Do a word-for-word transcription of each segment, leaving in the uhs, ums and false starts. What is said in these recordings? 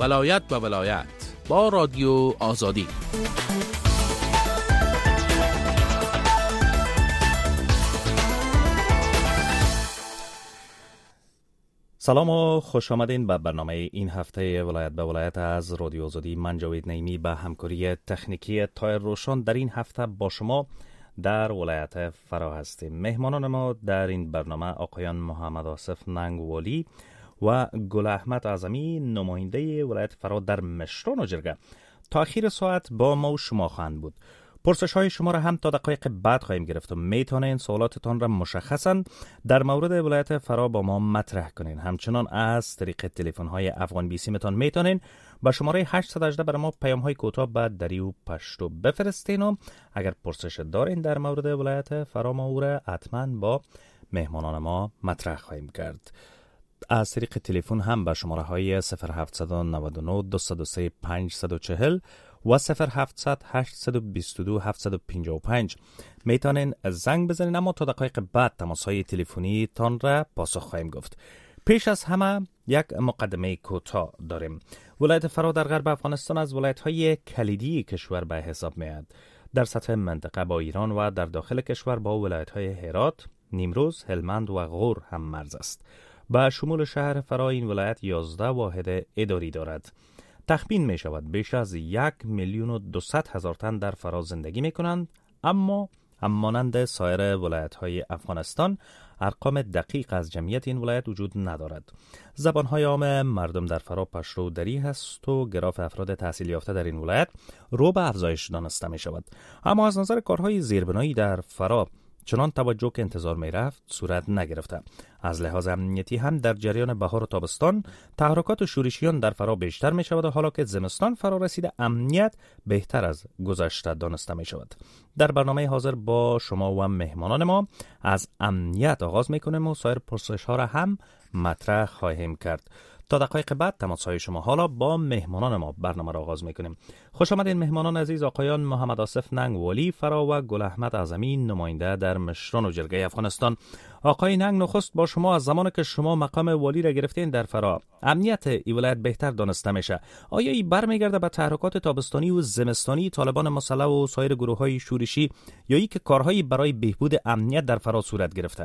ولایت به ولایت با رادیو آزادی. سلام و خوش آمدین به برنامه این هفته ولایت به ولایت از رادیو آزادی. من جاوید نعیمی به همکاری تکنیکی تایر روشن در این هفته با شما در ولایت فرا هستیم. مهمانان ما در این برنامه آقایان محمد آصف ننگوالی و گل احمد اعظمی، نماینده ولایت فرا در مشران و جرگه، تا آخر ساعت با ما و شما خواهند بود. پرسش های شما را هم تا دقایق بعد خواهیم گرفت و میتونین سوالاتتان را مشخصا در مورد ولایت فرا با ما مطرح کنین. همچنان از طریق تلفن های افغان بی سی متان میتونین با شماره هشت یک هشت برای ما پیام های کوتاه به دری و پشتو بفرستین و اگر پرسش دارین در مورد ولایت فرا ما او را حتما با مهمانان ما مطرح خواهیم کرد. از طریق تلفن هم به شماره های صفر هفت نه نه دو صفر سه پنج چهار صفر و صفر هفتصد هشتصد و بیست و دو هفتصد و پنجاه و پنج میتونین زنگ بزنین، اما تا دقایق بعد تماس های تلفنی تان را پاسخ خواهیم گفت. پیش از همه یک مقدمه کوتاه داریم. ولایت فرا در غرب افغانستان از ولایت های کلیدی کشور به حساب میاد. در سطح منطقه با ایران و در داخل کشور با ولایت های هرات، نیمروز، هلمند و غور هم مرز است. با شمول شهر فرا این ولایت یازده واحد اداری دارد. تخمین می شود بیش از یک میلیون و دویست هزار تن در فرا زندگی می کنند، اما هم مانند سایر ولایت های افغانستان ارقام دقیق از جمعیت این ولایت وجود ندارد. زبان های عام مردم در فرا پشتو دری هست و گراف افراد تحصیل یافته در این ولایت رو به افزایش دانسته می شود. اما از نظر کارهای زیربنایی در فرا چنان توجه که انتظار می رفت صورت نگرفته. از لحاظ امنیتی هم در جریان بهار و تابستان تحرکات شورشیان در فرا بیشتر می شود و حالا که زمستان فرا رسیده امنیت بهتر از گذشته دانسته می شود. در برنامه حاضر با شما و مهمانان ما از امنیت آغاز می کنیم و سایر پرسش ها را هم مطرح خواهیم کرد. تا دقایق بعد تماس های شما. حالا با مهمانان ما برنامه را آغاز میکنیم. خوش آمدین مهمانان عزیز، آقایان محمد آصف ننگوالی فرا و گل احمد اعظمی، نماینده در مشران و جرگه افغانستان. آقای ننگ، نخست با شما، از زمانی که شما مقام والی را گرفتین در فرا امنیت این ولایت بهتر دانسته میشه. آیا این برمیگرده به تحرکات تابستانی و زمستانی طالبان مسلح و سایر گروه های شورشی یا ای که کارهایی برای بهبود امنیت در فرا صورت گرفته؟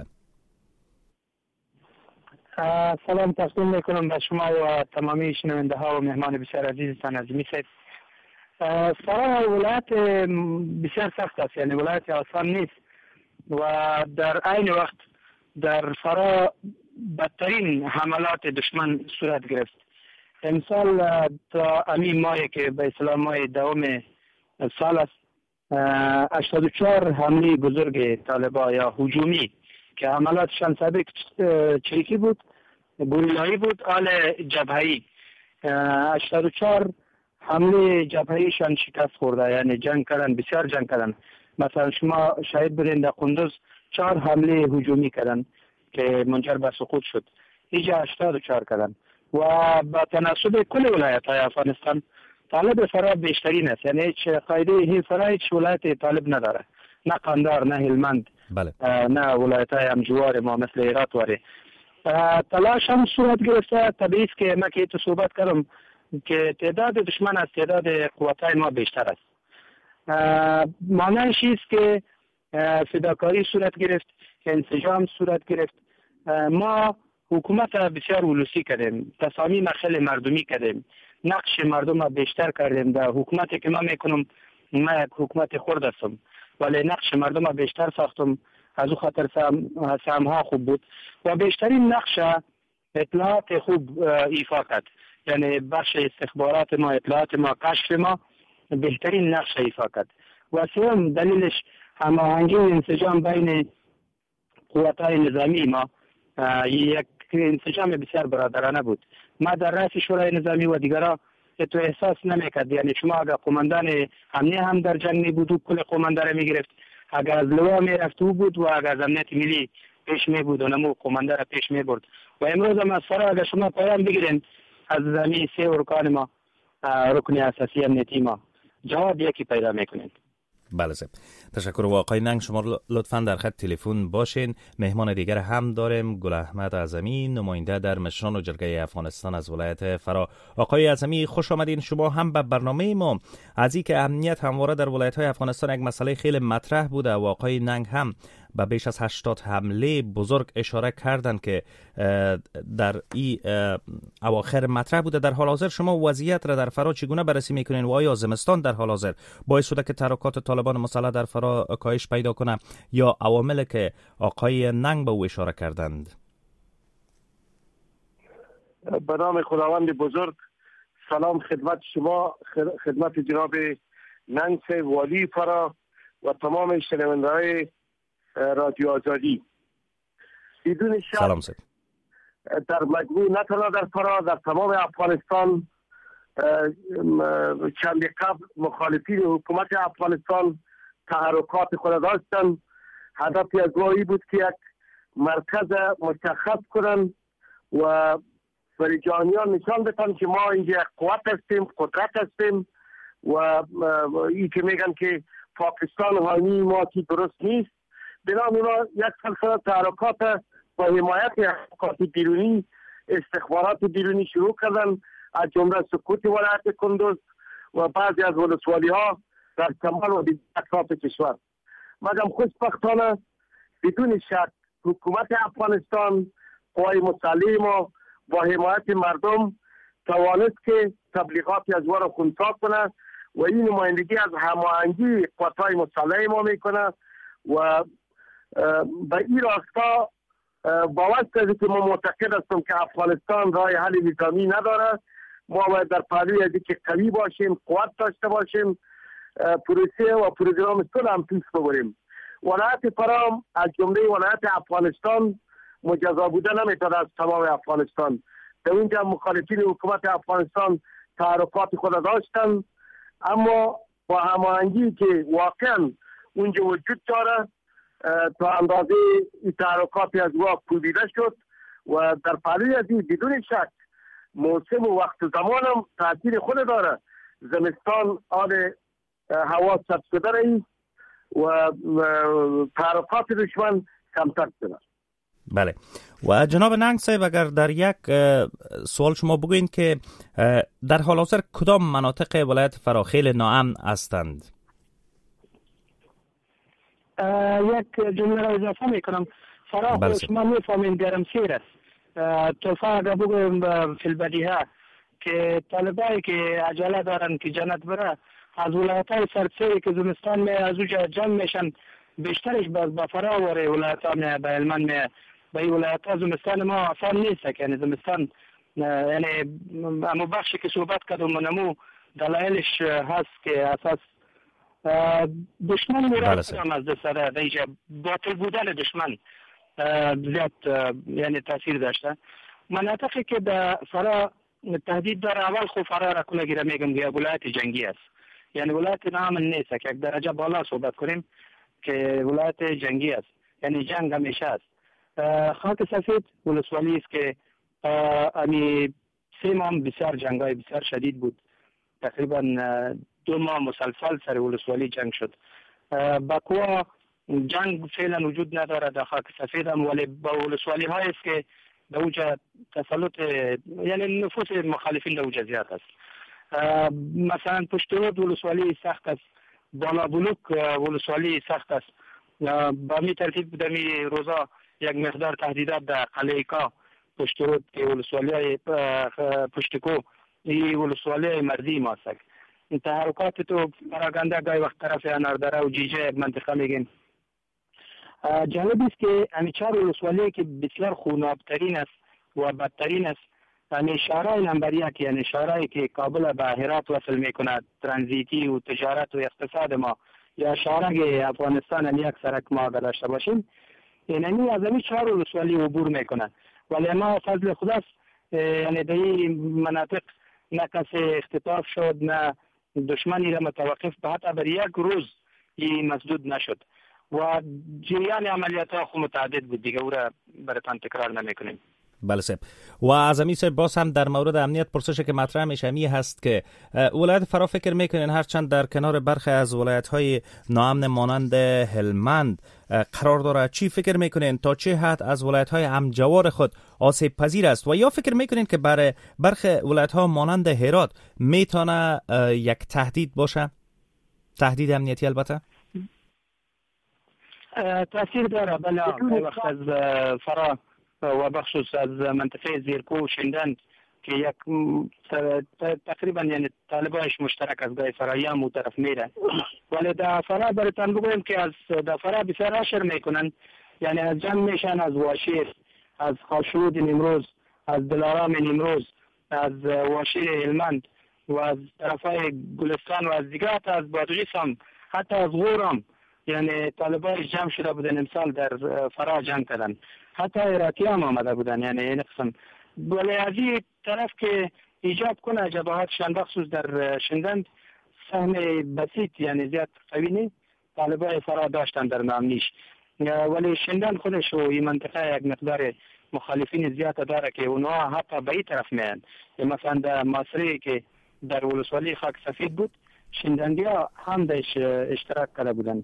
سلام تقدیم میکنم به شما و تمامی شنونده ها و مهمان بسیار عزیزتان از میسید. فرا ولایت بسیار سخت است، یعنی ولایت آسان نیست و در عین وقت در فرا بدترین حملات دشمن صورت گرفت. امسال تا امین ماهی که به اصطلاح ماه دوم سال است، هشتاد و چهار حمله بزرگ طالبان یا هجومی که حملاتشان سابق چریکی بود، گوریلایی بود، آل جبهه‌ای، هشتاد و چهار حمله جبهه‌ایشان شکست خورده، یعنی جنگ کردن، بسیار جنگ کردن. مثلا شما شاهد بودین در قندوز چهار حمله هجومی کردن که منجر به سقوط شد. اینجا هشتاد و چهار کردن و با تناسب کل ولایت های افغانستان طالب فرا بیشترین است، یعنی هیچ قاعده هی فرا هیچ ولایت طالب نداره، نه قندار، نه هلمند، بله. نه ولایت های همجوار ما مثل هرات واره. تلاش هم صورت گرفته. طبیعی است که من که تو صحبت کردم که تعداد دشمن از تعداد قوت های ما بیشتر است. معنیش است که فداکاری صورت گرفت، انسجام صورت گرفت. ما حکومت بسیار ولوسی کردیم، تصامیم خیلی مردمی کردیم، نقش مردم را بیشتر کردیم. در حکومتی که من میکنم، من یک حکومت خرد هستم ولی نقش مردم را بیشتر ساختم، از او خاطر سهم ها خوب بود و بیشترین نقش اطلاعات خوب ایفا کرد، یعنی بخش استخبارات ما، اطلاعات ما، کشف ما بهترین نقش ایفا کرد. و سوم دلیلش هماهنگی و انسجام بین قوت‌های نظامی ما، یک انسجام بسیار برادرانه بود. ما در رأس شورای نظامی و دیگرها تو احساس نمیکرد، یعنی شما اگر قماندان امنیه هم در جنگ می بود، کل قماندان می گرفت، اگر از لوا می رفت او بود و اگر از امنیت ملی پیش می بود و نمو قماندان پیش می برد. و امروز هم از فرا اگر شما پیام بگیرین از زمین سه ارکان ما، رکن اساسی امنیتی ما، جواب یکی پیدا میکنید. بله زب. تشکر. و آقای ننگ شما لطفاً در خط تلفن باشین. مهمان دیگر هم داریم، گل احمد اعظمی، نماینده در مشران و جرگه افغانستان از ولایت فرا. آقای اعظمی خوش آمدین. شما هم به برنامه ما. از اینکه امنیت همواره در ولایت‌های افغانستان یک مسئله خیلی مطرح بوده و آقای ننگ هم به بیش از هشتاد حمله بزرگ اشاره کردند که در این اواخر مطرح بوده. در حال حاضر شما وضعیت را در فرا چگونه بررسی میکنین و آیا زمستان در حال حاضر باعث شده که تحرکات طالبان مسلح در فرا کاهش پیدا کنه یا عواملی که آقای ننگ به او اشاره کردند؟ به نام خداوند بزرگ، سلام خدمت شما، خدمت جناب ننگ والی فرا و تمام شنونده‌های رادیو آزادی. بدون شک سلام سید. در مجموع نه تنها در فرا، در تمام افغانستان چند قبل مخالفین حکومت افغانستان تحرکات خود داشتند. هدف از راهی بود که یک مرکز مشخص کنند و برای جهانیان نشان بدن که ما اینجا قوت هستیم، قدرت هستیم و این که میگن که پاکستان حامی ما که درست نیست. بنام اونا یک سلسله تحرکات با حمایت حرکات بیرونی، استخبارات بیرونی شروع کردن، از جمله سقوط ولایت کندوز و بعضی از ولسوالی ها در شمال و دیگر اطراف کشور. مگر خوشبختانه بدون شک حکومت افغانستان، قوای مسلح ما با حمایت مردم توانست که تبلیغاتی از وارا خونسا کنه و این نمایندگی از هماهنگی قوای مسلح ما میکنه و به این راستا باور کنید که ما معتقد هستم که افغانستان راه حل نظامی نداره. ما باید در پهلوی از اینکه قوی باشیم، قوت داشته باشیم، پروسه و پروگرام صلح هم پیش ببریم. ولایت فرا از جمله ولایت افغانستان مجزا بوده نمیتونه از تمام افغانستان. در اونجا مخالفین حکومت افغانستان تحرکات خود داشتن، اما با هماهنگی که واقعا اونجا وجود داره تا اندازه این تحرکاتی از واقع کوبیده شد و در پهلوی از این بدون شک موسم و وقت زمان هم تاثیر خود داره. زمستان آن هوا سبز شده رئیس و تحرکات دشمن کمتر شده. بله. و جناب ننگ صاحب اگر در یک سوال شما بگوین که در حال حاضر کدام مناطق ولایت فرا خیلی ناامن هستند؟ یک جمله را اضافه میکنم. فرا شما میفهمین گرمسیر است. توفا اگر بگویم فی البدیهه که طالبایی که عجله دارن که جنت بره از ولایت های سرسری که زمستان می از اوجا جمع میشن بیشترش باز با فرا وره ولایت ها می به علمان می به این ولایت ها زمستان ما آسان نیست. یعنی زمستان یعنی اما بخشی که صحبت کردم نمو دلایلش هست که اساس دشمن مراد هم از دستره دیگه باطل بودن دشمن زیاد یعنی تاثیر داشته. مناطقی که در فرا تهدید داره اول خو فرا را کنه گیره میگم که ولایت جنگی است. یعنی ولایت نامن نیست که یک درجه بالا صحبت کنیم که ولایت جنگی است، یعنی جنگ همیشه است. خاک سفید ولسوالی است که امی سه ماه بسیار جنگای بسیار شدید بود. تقریبا دو ماه مسلسل سر ولسوالی جنگ شد. بکوا جنگ فعلا وجود نداره در خاک سفید هم، ولی با ولسوالی های است که در اوجا تسلط یعنی نفوس مخالفین در اوجا زیاد است. مثلا پشترود ولسوالی سخت است، بالا بلوک ولسوالی سخت است. با می ترتیب دمی روزا یک مقدار تهدیدات در قلعه کا پشترود که ولسوالی های پشتکو این ولسوالی های مردی ما است. این تحرکات تو پراگنده گاهی وقت طرف اناردره و جیجه منطقه میگیم. جالب است که همین چهار ولسوالی که بسیار خونابترین است و بدترین است، همین شهرهای نمبر یک یعنی شهرهایی که کابل به هرات وصل میکند، ترانزیتی و تجارت و اقتصاد ما، یا شهرهای افغانستان هم یک سرک ما داشته باشیم، یعنی از همین چهار ولسوالی عبور میکنند. ولی ما فضل خداست یعنی در این مناطق نه کسی اختطاف شد، نه دشمنی را متوقف به حتی بر یک روز این مسدود نشد و جریان عملیات ها خود متعدد بود دیگه، او را براتان تکرار نمی کنیم. بله صاحب. و از امی صاحب باز هم در مورد امنیت پرسش که مطرح میشه می هست که ولایت فرا فکر میکنین هرچند در کنار برخی از ولایت های ناامن مانند هلمند قرار داره، چی فکر میکنین تا چه حد از ولایت های همجوار خود آسیب پذیر است و یا فکر میکنین که برای برخی ولایت ها مانند هرات میتونه یک تهدید باشه؟ تهدید امنیتی البته تاثیر داره. بله وقت از فرا و بخصوص از منطقه زیرکو و شندن که یک تقریبا یعنی طالبانش مشترک از گای فرایی هم اون طرف میره، ولی در فرا براتون بگویم که از در فرا بسیار اشر میکنن، یعنی از جمع میشن از واشیر، از خاشرود نیمروز، از دلارام نیمروز، از واشیر هلمند و از طرفای گلستان و از دیگه، حتی از بادغیس هم، حتی از غورم، یعنی طالبان جمع شده بودن امسال در فرا جنگ کردن، حتی عراقی هم آمده بودن، یعنی این قسم. ولی از این طرف که ایجاب کنه جبهات شنده خصوص در شندند سهم بسیط یعنی زیاد قوی نیست طالبان فرا داشتن در نامنیش، ولی شندند خودش و این منطقه یک مقدار مخالفین زیاد داره که اونها حتی به این طرف میان. مثلا در ماسری که در ولسوالی خاک سفید بود شندندی ها هم درش اشتراک کرده بودن.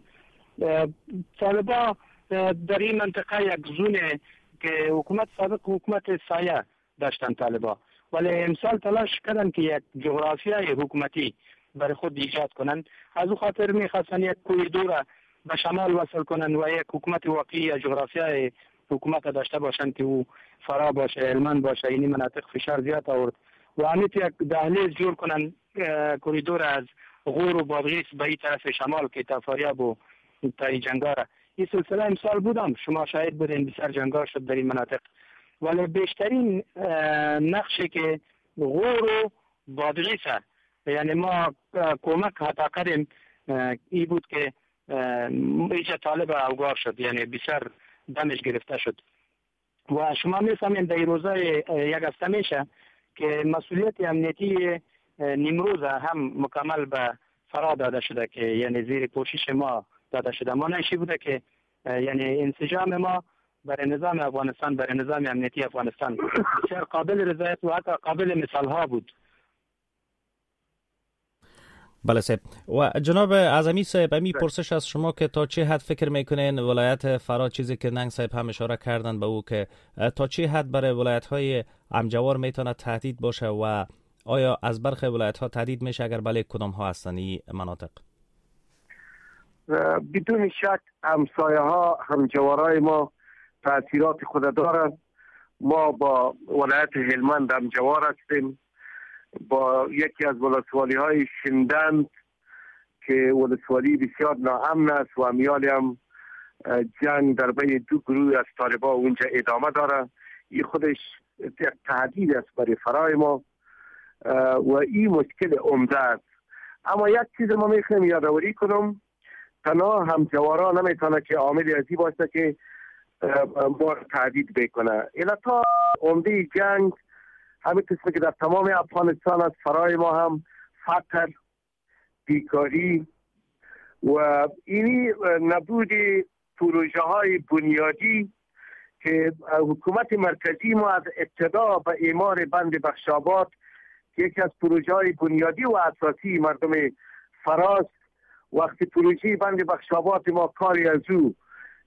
طالبان در این منطقه یک زونه که حکومت سابق حکومت سایه داشتن طالبان، ولی امسال تلاش کردن که یک جغرافیای حکومتی برای خود ایجاد کنن، از او خاطر میخواستن یک کوریدور به شمال وصل کنن و یک حکومت واقعی یا جغرافیای حکومت داشته باشن که او فرا باشه، هلمند باشه. این مناطق فشار زیاد آورد و همیت یک دهلیز جور کنن کوریدور از غور و بادغیس به این طرف شمال که تا فاریاب و تا جنگاره. این سلسله امسال بودم، شما شاهد بودین بسیار جنگار شد در این مناطق، ولی بیشترین نقشی که غور و بادغیس یعنی ما کمک حتی کردیم ای بود که ایجا طالب اوگار شد، یعنی بسیار دمش گرفته شد. و شما میفهمین در روزای یک هفته میشه که مسئولیت امنیتی نیمروز هم مکمل به فرا داده شده که یعنی زیر پوشش ما داده شده. ما نشی بوده که یعنی انسجام ما برای نظام افغانستان، برای نظام امنیتی افغانستان بسیار قابل رضایت و حتی قابل مثال ها بود. بله صاحب. و جناب اعظمی صاحب امی پرسش از شما که تا چه حد فکر میکنین ولایت فرا، چیزی که ننگ صاحب هم اشاره کردن به او، که تا چه حد برای ولایت های همجوار میتونه تهدید باشه و آیا از برخی ولایت ها تهدید میشه؟ اگر بله کدام ها هستن این مناطق؟ بدون شک همسایه ها همجوارای ما تأثیرات خود دارند. ما با ولایت هلمند همجوار هستیم، با یکی از ولسوالی های شندند که ولسوالی بسیار ناامن است و امیال هم جنگ در بین دو گروه از طالبان اونجا ادامه داره. این خودش یک تهدید است برای فرای ما و این مشکل عمده است. اما یک چیز ما میخوایم یادآوری کنم، تنها همجوارا نمیتونه که عامل ازی باشه که ما تهدید بکنه. علتا عمده جنگ همین قسمه که در تمام افغانستان از فرای ما هم فقر، بیکاری و اینی نبود پروژه های بنیادی که حکومت مرکزی ما از ابتدا به اعمار بند بخشاباد که یکی از پروژه های بنیادی و اساسی مردم فراست، وقتی پروژه بند بخشاباد ما کاری از او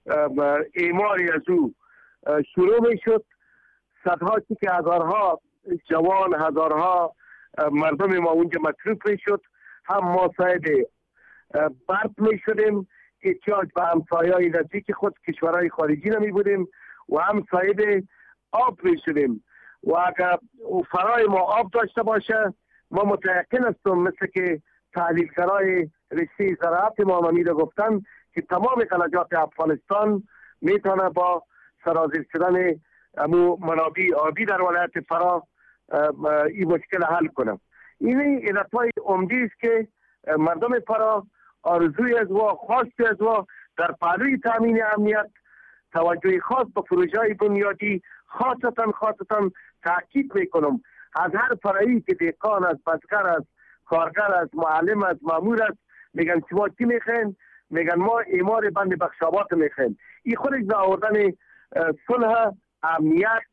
اعماری از او شروع می شد، صدها که هزارها جوان، هزارها مردم ما اونجا مصروف می شد، هم ما صاحب برق می شدیم، احتیاج به همسایه‌های نزدیک خود کشورهای خارجی نمی بودیم و هم صاحب آب می شدیم و اگر فرای ما آب داشته باشه ما متیقن هستم مثل که تحلیلگرای رشته زراعت ما امیده گفتن که تمام خلیجات افغانستان میتونه با سرازیر شدن امو منابع آبی در ولایت فرا این مشکل حل کنه. این علتهای عمده است که مردم فرا آرزوی از و خواستی از و در پهلوی تامین امنیت توجه خاص به پروژه های بنیادی خاصتا خاصتا تاکید میکنم از هر فرایی که دهقان است، بزگر است، کارگر است، معلم است، مامور است، میگن شما چی میخواین؟ میگن ما اعمار بند بخشاباد میخوایم. این خودش به آوردن صلح، امنیت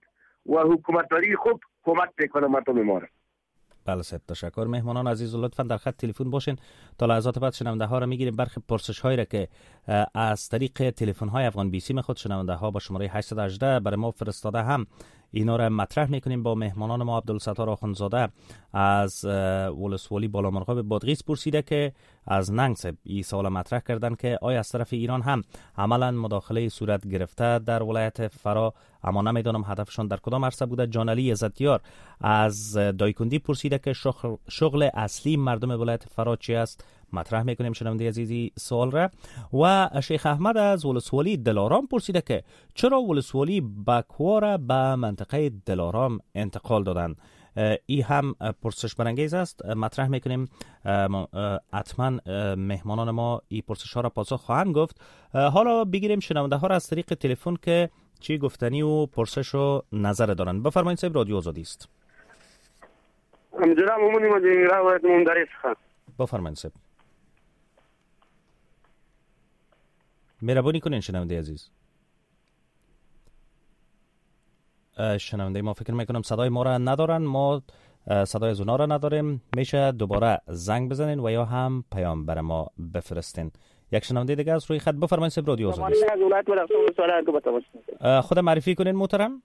و حکومتداری خوب کمک میکنه مردم ما را. بله صاحب، تشکر. مهمانان عزیز لطفا در خط تلفن باشین تا لحظات بعد شنونده ها را میگیریم. برخی پرسش هایی را که از طریق تلفن های افغان بی سی میخواد شنونده ها با شماره هشت یک هشت برای ما فرستاده هم اینا را مطرح میکنیم. با مهمانان ما عبدالستار آخوندزاده از ولسوالی بالامرغاب بادغیس پرسیده که از ننگ صاحب این سوال مطرح کردن که آیا از طرف ایران هم عملا مداخله صورت گرفته در ولایت فرا، اما نمیدونم هدفشون در کدام عرصه بوده. جانعلی عزتیار از دایکندی پرسیده که شغل, شغل اصلی مردم ولایت فرا چی است. مطرح میکنیم شنونده عزیزی سوال را. و شیخ احمد از ولسوالی دلارام پرسیده که چرا ولسوالی بکواره به منطقه دلارام انتقال دادن. ای هم پرسش برانگیز است. مطرح میکنیم حتما مهمانان ما این پرسش ها را پاسخ خواهند گفت. حالا بگیریم شنونده ها را از طریق تلفن که چی گفتنی و پرسش و نظر دارن. بفرمایید صاحب، رادیو آزادی است. جناب مومنی مدیر ولایت مندرس خان. بفرمایید صاحب. مهربانی کنین شنونده عزیز. شنونده ما فکر میکنم صدای ما را ندارن، ما صدای از اونا را نداریم. میشه دوباره زنگ بزنین و یا هم پیام بر ما بفرستین. یک شنونده دیگه از روی خط. بفرمایید صاحب، رادیو آزادی است. خود معرفی کنین محترم.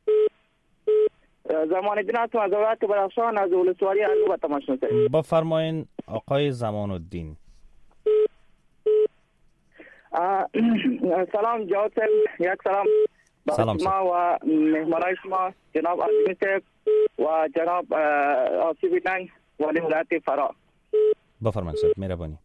زمان الدین هستم از ولایت بدخشان از ولسوالی ارگوبه تماشا می‌کنم. بفرمایین آقای زمان الدین. سلام جواد صاحب، یک سلام سلام شما و مهمانای شما جناب عظیمی صاحب و جناب آصیب ننگ ولی ولایت فرا. بفرمایید صاحب، مهربانی.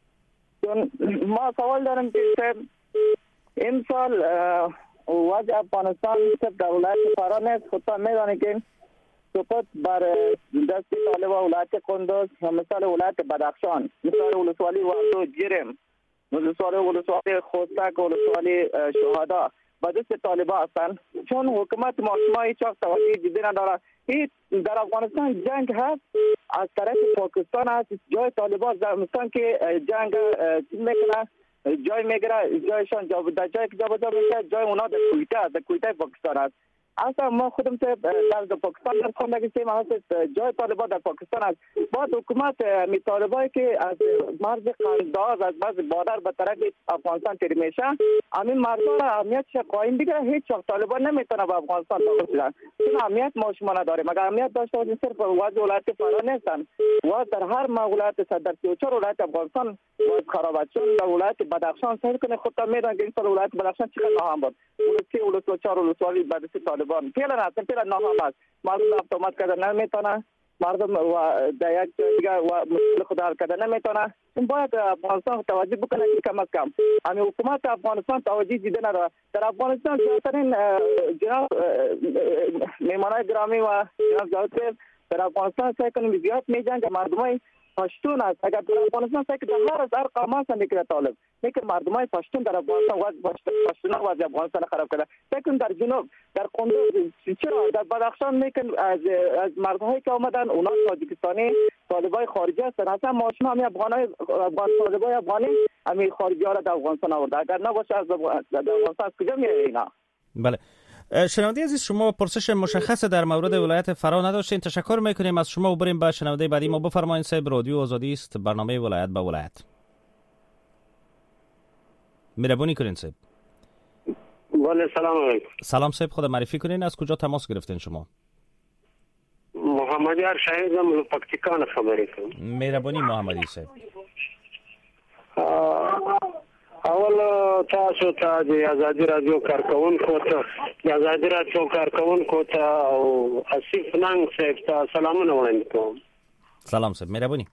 ما سوال دارم که صاحب امسال وضع افغانستان در ولایت فرا نیست. خودتان میدانید که سقوط بر دست طالبان ولایت قندوز و مثال ولایت بدخشان، مثال ولسوالی واردو جرم، ولسوالی ولسوالی خوستک، ولسوالی شهدا با دست طالبان هستند. چون حکومت ما شما هیچ وقت توجه جدی نداره. این در افغانستان جنگ هست از طرف پاکستان هست. جای طالبان مثلا که جنگ میکنه جای میگیره، جایشان جا در جای که جابجا میشه، جای اونا در کویته در کویته پاکستان است. اصلا ما خودم در پاکستان در خواندگی سیم هست، جای طالبان در پاکستان است. بعد حکومت می طالبایی که از مرز قنداز از مرز بادر به طرف افغانستان تیر میشه، همین مرزها را امنیتش قایم بگیره. هیچ وقت طالبان نمیتونه به افغانستان داخل شدن، چون امنیت ما شما نداریم. اگر امنیت داشته باشیم صرف وضع ولایت فرا نیستن و در هر ولایت در سی و چهار ولایت افغانستان وضع خراب است. چون در ولایت بدخشان سیر کنه خودتان میدونید که این سال ولایت بدخشان چقدر ناهم بود. ولسی ولس چهار ولسوالی بعد طالبان پیلا نه پیلا ناهم است. مردم افتامات کردن نمیتونه، مردم و در یک دیگه و مشکل خود حل کردن نمیتونه. این باید افغانستان توجه بکنه که کم از کم همین حکومت افغانستان توجه دیده نداره. در افغانستان زیادترین جناب مهمانای گرامی و جناب جواد در افغانستان سعی کنیم زیاد میجنگ مردمای پشتون است. اگر در افغانستان سعی که در هر از هر قوم هست میکنه طالب میکنه مردمای پشتون در افغانستان وضع پشتون وضع افغانستان خراب کرده. سعی در جنوب در قندوز چرا در بدخشان میکنه از از مردمایی که آمدن اونا تاجیکستانی طالبای خارجی هستن. اصلا ما شما همین افغانای افغان طالبای افغانی همین خارجی ها را در افغانستان آورده. اگر نباشه از افغانستان از کجا میاد اینا؟ بله شنونده عزیز، شما پرسش مشخص در مورد ولایت فرا نداشتین. تشکر میکنیم از شما و بریم به شنونده بعدی ما. بفرمایید صاحب، رادیو آزادی است، برنامه ولایت به ولایت. مهربانی کنین صاحب. بله سلام علیکم. سلام صاحب، خود معرفی کنین، از کجا تماس گرفتین شما؟ محمد یار شهیدم از پکتیکا خبرې کوم. مهربانی محمدی صاحب. اول تاسو ته د آزادي رادیو کارکونکو ته د آزادي رادیو کارکونکو ته او اسیف ننګ صاحب ته سلامونه وړاندې کوم. سلام صاحب، مهرباني.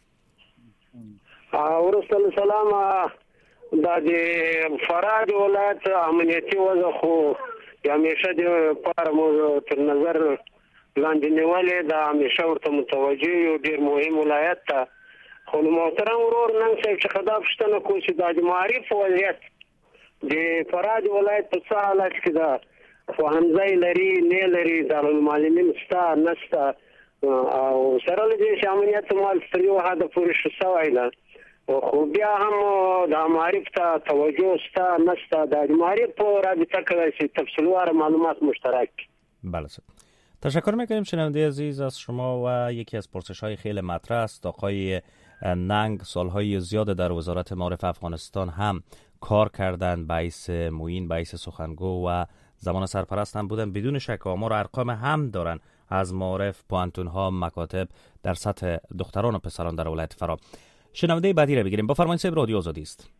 ورسره سلام د فراد ولایت امنیتي وضع خو همیشه د پاره مو تر نظر لاندې نیولې د همیشه ورته متوجه یو ډیر مهم ولایت ته. خو محترم ورور نن صاحب چې خدا پښتنه کوم چې د معرف وضعیت د فراد ولایت په څه حالت کې ده، فهمځای لري نه لري، دارالمعلمین ستا نسته او سره له دې چې امنیت مال تر یو حده پورې شو سوی ده، خو بیا هم د معرف ته توجه ستا نسته. د معرف په رابطه کې چې تفصیلوار معلومات مشترک. بله سر. تشکر میکنیم شنونده عزیز از شما. و یکی از پرسش های خیلی مطرح است. آقای ننگ سالهای زیاد در وزارت معارف افغانستان هم کار کردن، باعث معین، باعث سخنگو و زمان سرپرست هم بودن. بدون شک آمار و ارقام هم دارن از معارف، پوانتون ها، مکاتب در سطح دختران و پسران در ولایت فرا. شنونده بعدی را بگیریم. بفرمایید صاحب، رادیو آزادی است.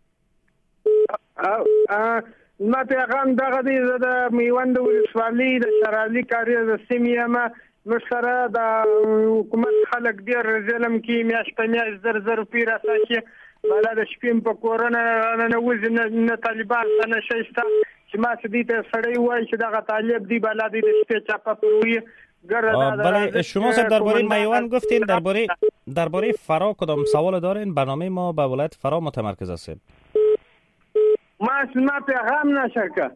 ما پیغام دغه دی د میوند ولسوالۍ د شرالي کاری د سیمې ما مشره د حکومت خلک ډیر ظلم کې میاشت میاشت زر زر پیر اساسي بالا د شپیم په کورونه نه وځي نه طالبان نه شېستا چې ما سدي ته سړی وای چې دغه طالب دی بالا دی د شپې چاپه پروي ګره. بله شما صاحب درباره میوند گفتین، درباره درباره فرا کدام سوال دارین؟ برنامه ما به ولایت فرا متمرکز است. ما ما پیغام نشر که.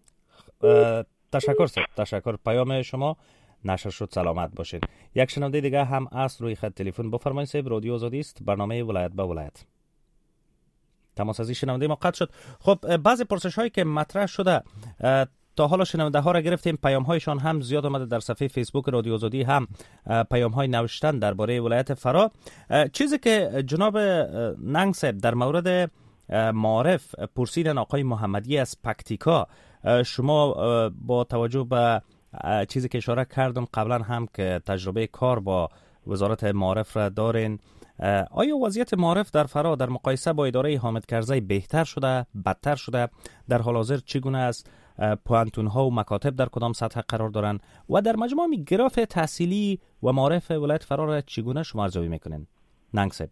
تشکر صاحب، تشکر. پیام شما نشر شد، سلامت باشین. یک شنونده دیگه هم است روی خط تلفن. بفرمایید صاحب، رادیو آزادی است، برنامه ولایت به ولایت. تماس از این شنونده ما قطع شد. خب بعضی پرسش هایی که مطرح شده تا حالا شنونده ها را گرفتیم، پیام هایشان هم زیاد آمده. در صفحه فیسبوک رادیو آزادی هم پیام های نوشتن درباره ولایت فرا. چیزی که جناب ننگ صاحب در مورد معارف پرسیدن آقای محمدی از پکتیکا، شما با توجه به چیزی که اشاره کردم قبلا هم که تجربه کار با وزارت معارف را دارین، آیا وضعیت معارف در فرا در مقایسه با اداره حامد کرزی بهتر شده، بدتر شده؟ در حال حاضر چگونه است؟ پوانتون ها و مکاتب در کدام سطح قرار دارن؟ و در مجموع گراف تحصیلی و معارف ولایت فرا را چگونه شما ارزیابی میکنین؟ ننگ صاحب.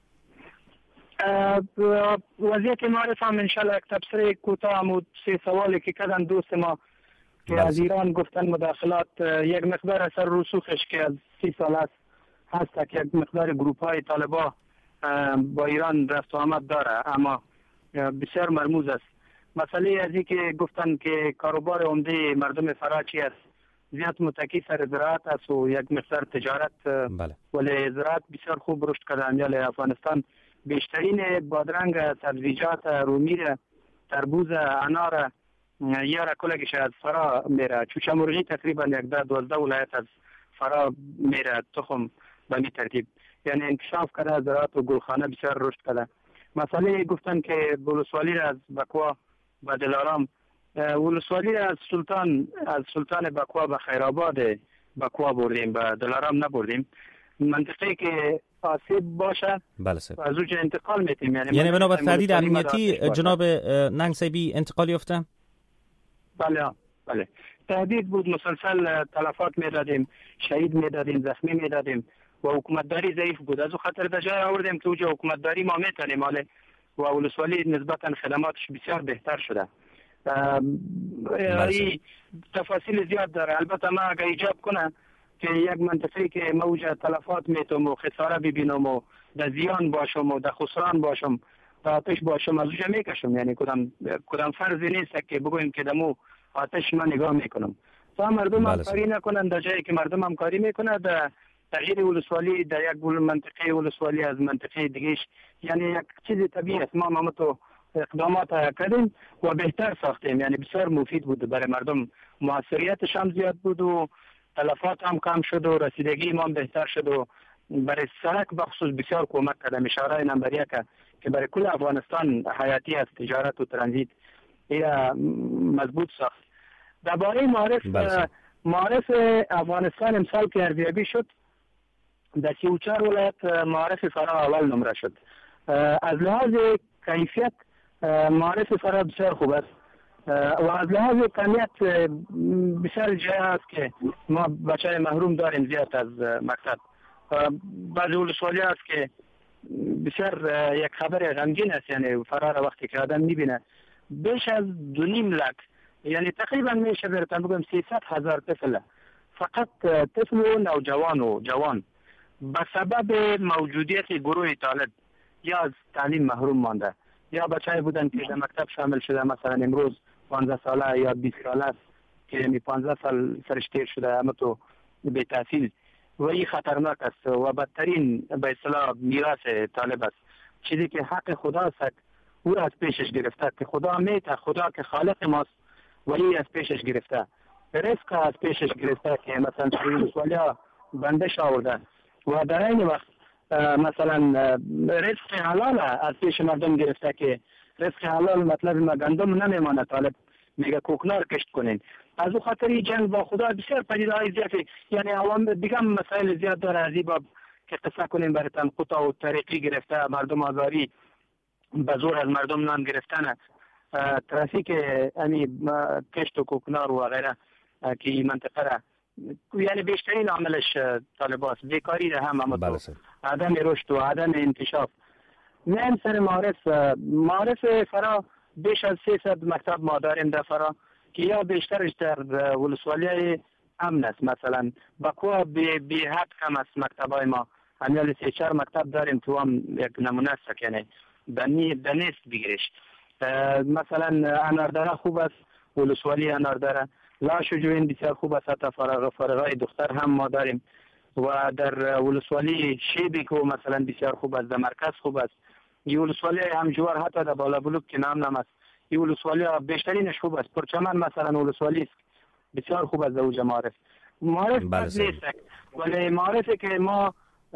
وضعیت معارف هم انشالله یک تبصره کوتاه هم سه سوالی که کردن دوست ما که از ایران گفتن مداخلات یک مقدار اثر رسوخش که از سی سال است هست که یک مقدار گروپ های طالبا با ایران رفت و آمد داره، اما بسیار مرموز است. مسئله از این که گفتن که کاروبار عمده مردم فرا چی است، زیاد متکی سر زراعت است و یک مقدار تجارت. بله. ولی زراعت بسیار خوب رشد کرده. امیال افغانستان بیشترین بادرنگ، سبزیجات، رومی، تربوز، انار یا را کلگش از فرا میره. چوچه مرغی تقریبا یک ده دوازده ولایت از فرا میره، تخم به می ترتیب. یعنی انکشاف کرده زراعت و گلخانه بسیار رشد کرده. مسئله گفتن که ولسوالی را از بکوا به دلارام، ولسوالی را از سلطان از سلطان بکوا به خیرآباد بکوا بردیم، به دلارام نبردیم. منطقه که آسیب باشه بله سر. از اونجا انتقال میتیم. یعنی یعنی بنا به تهدید امنیتی جناب ننگ صاحبی انتقال یافتن؟ بله بله تهدید بود، مسلسل تلفات میدادیم، شهید میدادیم، زخمی میدادیم و حکومتداری ضعیف بود. از خاطر به جای آوردیم که اونجا حکومتداری ما میتونیم ماله و ولسوالی نسبتا خدماتش بسیار بهتر شده. این تفاصیل زیاد داره. البته ما اگه ایجاب کنه که یک منطقه که موج تلفات میتونم و خساره ببینم و در زیان باشم و در خسران باشم، در آتش باشم، از اونجا میکشم. یعنی کدام کدام فرضی نیست که بگویم که دمو آتش من نگاه میکنم. تا مردم هم کاری نکنن در جایی که مردم هم کاری میکنه، در تغییر ولسوالی در یک منطقه ولسوالی از منطقه دیگهش، یعنی یک چیز طبیعی است. ما ما تو اقدامات کردیم و بهتر ساختیم. یعنی بسیار مفید بود برای مردم، موثریتش هم زیاد بود و تلفات هم کم شد و رسیدگی ما بهتر شد و برای سرک بخصوص بسیار کمک کردم. اشاره نمبر یک که برای کل افغانستان حیاتی است، تجارت و ترانزیت این مضبوط ساخت. درباره معارف معارف افغانستان امسال که ارزیابی شد در سی و چهار ولایت معارف فرا اول نمره شد. از لحاظ کیفیت معارف فرا بسیار خوب است و از لحاظ کمیت بسیار جای است که ما بچه محروم داریم زیاد از مقصد. بعضی ولسوالی است که بسیار یک خبر غمگین است. یعنی فرا را وقتی که آدم میبینه بیش از دو نیم لک، یعنی تقریبا میشه برتن بگم سیصد هزار طفل، فقط طفل و نوجوان و جوان به سبب موجودیت گروه طالب یا از تعلیم محروم مانده یا بچه‌ای بودن که در مکتب شامل شده. مثلا امروز پانزده ساله یا بیست ساله است که می پانزده سال سرش تیر شده اما تو بی تحصیل و این خطرناک است و بدترین به اصطلاح میراث طالب است. چیزی که حق خدا است او از پیشش گرفته که خدا میته، خدا که خالق ماست و این از پیشش گرفته ریسک از پیشش گرفته که مثلا ولسوالی ها بندش آورده و در این وقت مثلا ریسک حلال از پیش مردم گرفته که ریسک حلال مطلب ما گندم نمیمانه، طالب میگه کوکنار کشت کنین. از او خاطر این جنگ با خدا بسیار پدیده‌های زیادی، یعنی عوام دیگه مسائل زیاد داره از این باب که قصه کنیم براتون. قطع و طریقی گرفته، مردم آزاری، به زور از مردم نان گرفتن، ترافیک امی کشت و کوکنار و غیره که این منطقه را، یعنی بیشترین عاملش طالباست. بیکاری را هم هم عدم رشد و عدم انکشاف. نه سر معارف معارف فرا بیش از سیصد مکتب ما داریم در فرا که یا بیشترش در ولسوالی امن است. مثلا بکوه بی, بی حد کم است مکتبای ما، همیال سه چهار مکتب داریم تو هم یک نمونه است، یعنی دنی دنیست بگیرش. مثلا انارداره خوب است، ولسوالی انارداره. لاش و جوین بسیار خوب است، حتی فارغ فارغای دختر هم ما داریم. و در ولسوالی شیبیکو مثلا بسیار خوب است، در مرکز خوب است. یه ولسوالی هم جوار حتی در بالا بلوک که نام نام است. یه ولسوالی بیشترینش خوب است. پرچمن مثلا ولسوالی است بسیار خوب است. در اوج معارف معارف بد نیست، ولی معارفی که ما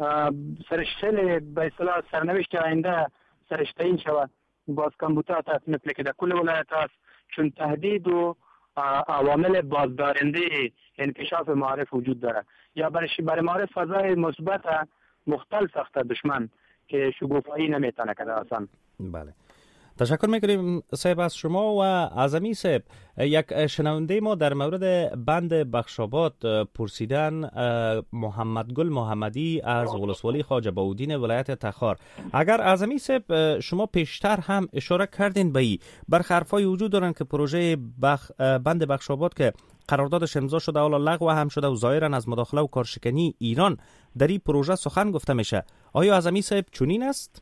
سرشتل به اصطلاح سرنوشت آینده سرشته این شود باز کمبوتات است، مثل که در کل ولایت است، چون تهدید و عوامل بازدارنده انکشاف معارف وجود داره. یا برای برای معارف فضای مثبت مختل ساخته دشمن که شگوفایی نمیتونه کنه اصلا. بله، تشکر میکنیم صاحب از شما. و اعظمی صاحب، یک شنونده ما در مورد بند بخشاباد پرسیدن، محمد گل محمدی از ولسوالی خواجه باودین ولایت تخار. اگر اعظمی صاحب شما پیشتر هم اشاره کردین به این برخی حرفای وجود دارن که پروژه بخ... بند بخشاباد که قراردادش امضا شده حالا لغو هم شده و ظاهرا از مداخله و کارشکنی ایران در این پروژه سخن گفته میشه. آیا اعظمی صاحب چنین است؟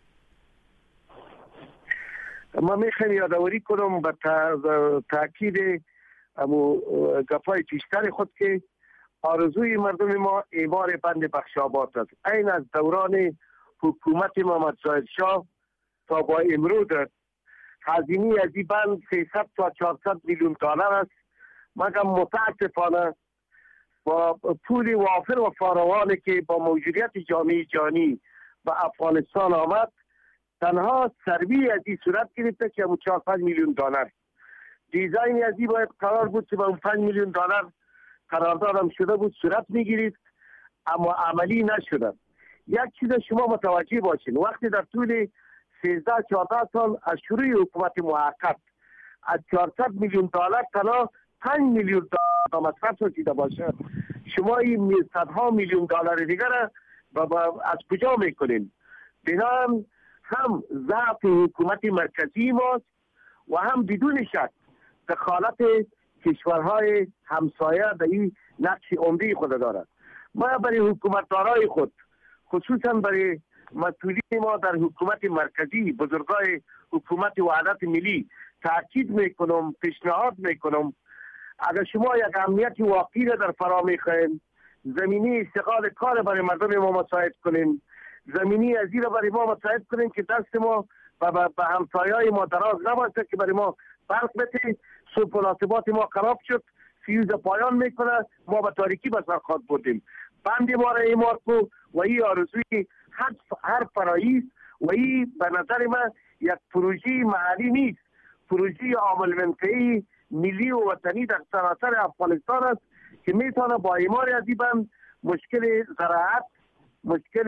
ما میخوایم یادآوری کنم به تاکید امو گپای پیشتر خود که آرزوی مردم ما اعمار بند بخشاباد است. این از دوران حکومت محمد ظاهر شاه تا با امروز هزینه از این بند سیصد تا چهارصد میلیون دلار است. مگر متاسفانه با پول وافر و فراوانی که با موجودیت جامعه جهانی و افغانستان آمد، تنها سروی از این صورت گرفته که همون چهار پنج میلیون دلار. دیزاین از این باید قرار بود که با اون پنج میلیون دلار قرارداد هم شده بود صورت میگیرید، اما عملی نشده. یک چیز شما متوجه باشین، وقتی در طول سیزده چهارده سال از شروع حکومت موقت از چهارصد میلیون دلار تنها پنج میلیون دلار مصرف رسیده باشه، شما این صدها میلیون دلار دیگر از کجا میکنین؟ بنابراین هم ضعف حکومت مرکزی ماست و هم بدون شک دخالت کشورهای همسایه در این نقش عمده خود دارد. ما برای حکومتدارای خود، خصوصا برای مسئولین ما در حکومت مرکزی، بزرگای حکومت وحدت ملی تاکید میکنم، پیشنهاد میکنم اگر شما یک امنیت واقعی را در فرا میخواین، زمینی استقلال کار برای مردم ما مساعد کنین، زمینی از این را برای ما مساعد کنین که دست ما و به همسایه‌های ما دراز نباشه که برای ما برق بده. صبح مناسبات ما خراب شد، فیوز پایان میکنه، ما به تاریکی به سر خود بردیم. بند ما را اعمار کو و این آرزوی هر هر فرایی و این به نظر من یک پروژه محلی نیست، پروژه عامل منطقه‌ای ملی و وطنی در سراسر افغانستان است که میتونه با اعمار از این بند مشکل زراعت، مشکل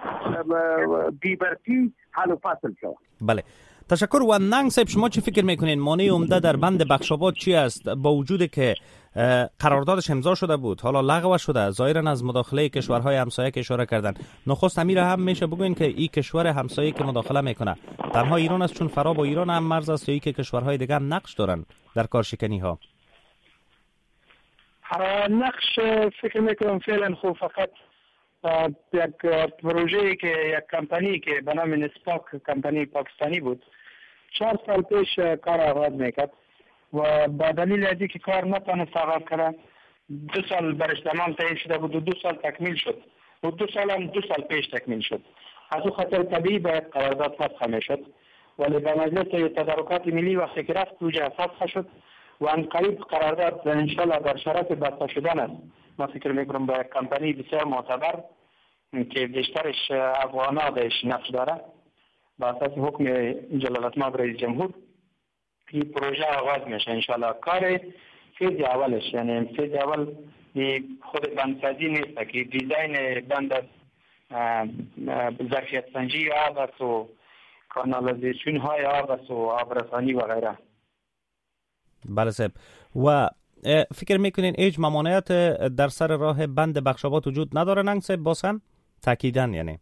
بیبرتی حل و فصل شود. بله، تشکر. و ننگ صاحب، شما چی فکر میکنین مانع عمده در بند بخشاباد چی است؟ با وجود که قراردادش امضا شده بود حالا لغو شده، ظاهرا از مداخله کشورهای همسایه که اشاره کردن. نخست امیر هم میشه بگوین که این کشور همسایه که مداخله میکنه تنها ایران است چون فرا با ایران هم مرز است، یا ای که کشورهای دیگه هم نقش دارن در کارشکنی ها؟ نقش فکر میکنم فعلا خوب فقط یک پروژه‌ای که یک کمپانی که به نام نسپاک، کمپانی پاکستانی بود، چهار سال پیش کار آغاز میکرد و با دلیل ازی که کار نتونست آغاز کنه دو سال برش زمان تعیین شده بود و دو سال تکمیل شد و دو سال هم دو سال پیش تکمیل شد. از او خاطر طبیعی باید قرارداد فسخ میشد، ولی به مجلس تدارکات ملی وقتی که رفت بودجه فسخ شد و ان قریب قرارداد انشالله در شرایط بسته شدن است. ما فکر میکنم با کمپانی بسیار معتبر که بیشترش افغانا درش نقش داره با اساس حکم جلالتمآب رئیس جمهور این پروژه آغاز میشه انشالله. کار فیز اولش یعنی فیز اول خود بندسازی نیست که دیزاین بند است، ظرفیت سنجی آب است و کانالزیشن های آب است و آبرسانی و غیره. بله صاحب. و فکر میکنین هیچ ممانعت در سر راه بند بخشاباد وجود نداره ننگ صاحب؟ باز هم تاکیدن یعنی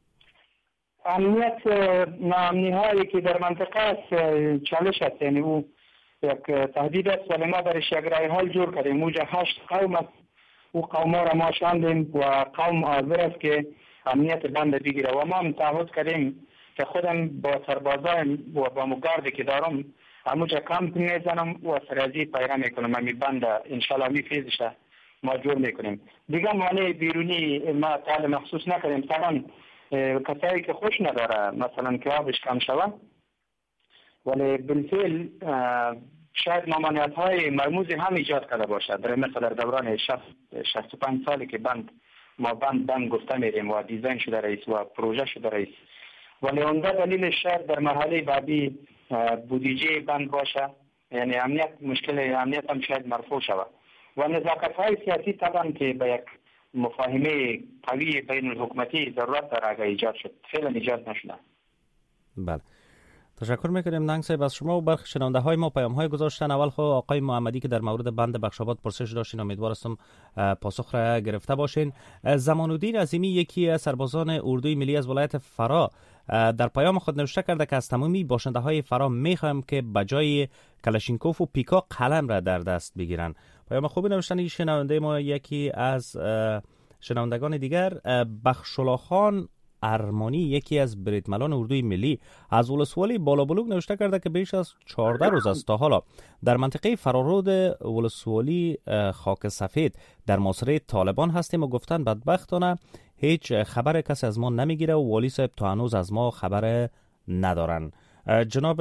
امنیت ناامنی هایی که در منطقه است چالش است، یعنی او یک تهدید است ولی ما برش یک رای حل جور کردیم. اوجا هشت قوم است، او قوم ها را ما شاندیم و قوم حاضر است که امنیت بند بگیره و ما هم تعهد کردیم که خودم با سربازای و با مگاردی که دارم همونجا کامپ میزنم و سرازی پیرا میکنم. همی بند انشالله می فیزش ما جور میکنیم. دیگه مانع بیرونی ما تعال مخصوص نکردیم. طبعا کسایی که خوش نداره مثلا که آبش کم شود، ولی بالفعل شاید ممانعت های مرموزی هم ایجاد کرده باشد. در مثل در دوران شصت و پنج سالی که بند ما بند بند گفته میریم و دیزاین شده رئیس و پروژه شده رئیس، ولی اونده دلیل شاید در مرحله بعدی بودجه بند باشه، یعنی امنیت مشکل امنیت هم شاید مرفوع شود و نزاکت های سیاسی طبعا که به یک مفاهمه قوی بین الحکومتی ضرورت داره اگر ایجاد شد، فعلا ایجاد نشده. بله تشکر میکنیم ننگ صاحب از شما و برخی شنونده های ما پیام های گذاشتن. اول خو آقای محمدی که در مورد بند بخشاباد پرسش داشتین، امیدوارم پاسخ را گرفته باشین. زمانالدین عظیمی یکی از سربازان اردوی ملی از ولایت فرا در پیام خود نوشته کرده که از تمامی باشنده های فرا میخوایم که بجای کلاشینکوف و پیکا قلم را در دست بگیرن. پیام خوبی نوشتن این شنونده ما. یکی از شنوندگان دیگر بخشولا خان ارمانی یکی از بریدملان اردوی ملی از ولسوالی بالابلوک نوشته کرده که بیش از چهارده روز است تا حالا در منطقه فرارود ولسوالی خاک سفید در محاصره طالبان هستیم و گفتن بدبختانه هیچ خبر کسی از ما نمیگیره و والی صاحب تا هنوز از ما خبر ندارن. جناب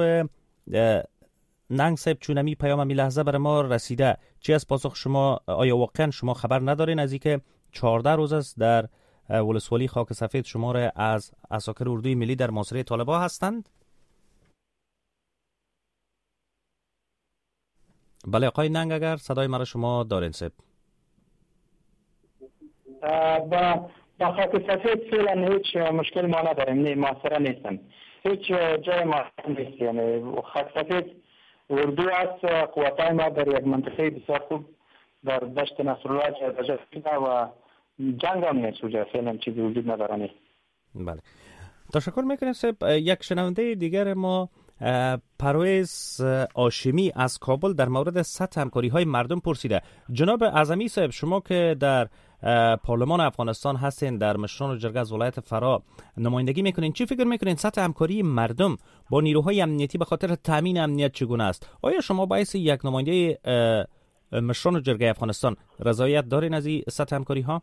ننگ صاحب چون امی پیام امی لحظه برای ما رسیده، چی از پاسخ شما؟ آیا واقعا شما خبر ندارین از اینکه چهارده روز است در ولسوالی خاک سفید شمار از عساکر اردوی ملی در محاصره طالبان هستند؟ بله آقای ننگ اگر صدای مرا شما دارین صاحب. با با خاک سفید فعلا هیچ مشکل ما نداریم، نه محاصره نیستن، هیچ جای ما نیست. یعنی خاک سفید اردو است، قواتای ما در یک منطقه بسیار خوب در دشت نصرالله جا شده و جنگ هم نیست اونجا، فعلا چیزی وجود نداره. نیست. بله تشکر میکنیم صاحب. یک شنونده دیگر ما پرویز آشمی از کابل در مورد سطح همکاری های مردم پرسیده. جناب اعظمی صاحب شما که در پارلمان افغانستان هستین، در مشران و جرگه از ولایت فرا نمایندگی میکنین، چی فکر میکنین سطح همکاری مردم با نیروهای امنیتی به خاطر تامین امنیت چگونه است؟ آیا شما باعث یک نماینده مشران و جرگه افغانستان رضایت دارین از این سطح همکاری ها؟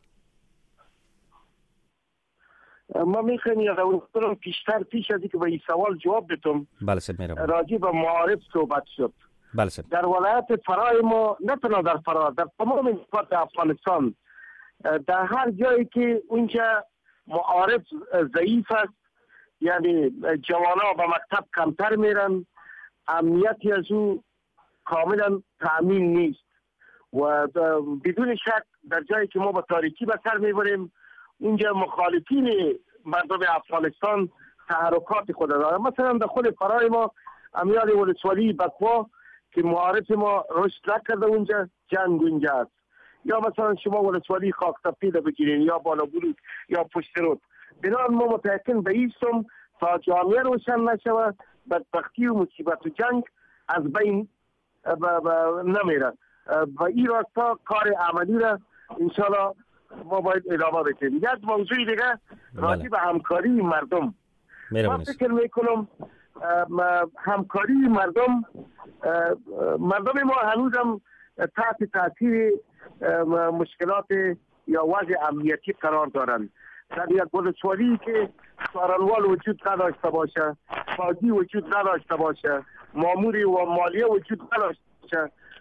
ما میخوایم یک اون پیشتر پیش از اینکه به این سوال جواب بدم بله صاحب میرم راجع به معارف صحبت شد. بله صاحب. در ولایت فرای ما نه تنها در فرا، در تمام نقاط افغانستان در هر جایی که اونجا معارف ضعیف است، یعنی جوانا به مکتب کمتر میرن، امنیتی از او کاملا تأمین نیست و بدون شک در جایی که ما با تاریکی به سر میبریم اونجا مخالفین مردم افغانستان تحرکات خود دارن. مثلا در خود فرای ما امیال ولسوالی بکوا که معارف ما رشد نکرده اونجا جنگ اونجا است، یا مثلا شما ولسوالی خاک سفید بگیرین یا بالابلوک یا پشت رود. بنابراین ما متأکد به ایستم تا جامعه روشن نشود بدبختی و مصیبت و جنگ از بین نمیره و این راستا کار عملی را انشاءالله ما باید ادامه بدیم. یک موضوع دیگه راجع به همکاری مردم، ما فکر میکنم همکاری مردم مردم ما هنوز هم تحت تاثیر مشکلات یا وضع امنیتی قرار دارند. در یک ولسوالی که سارنوال وجود نداشته باشه، فاضی وجود نداشته باشه، ماموری و مالیه وجود نداشته باشه،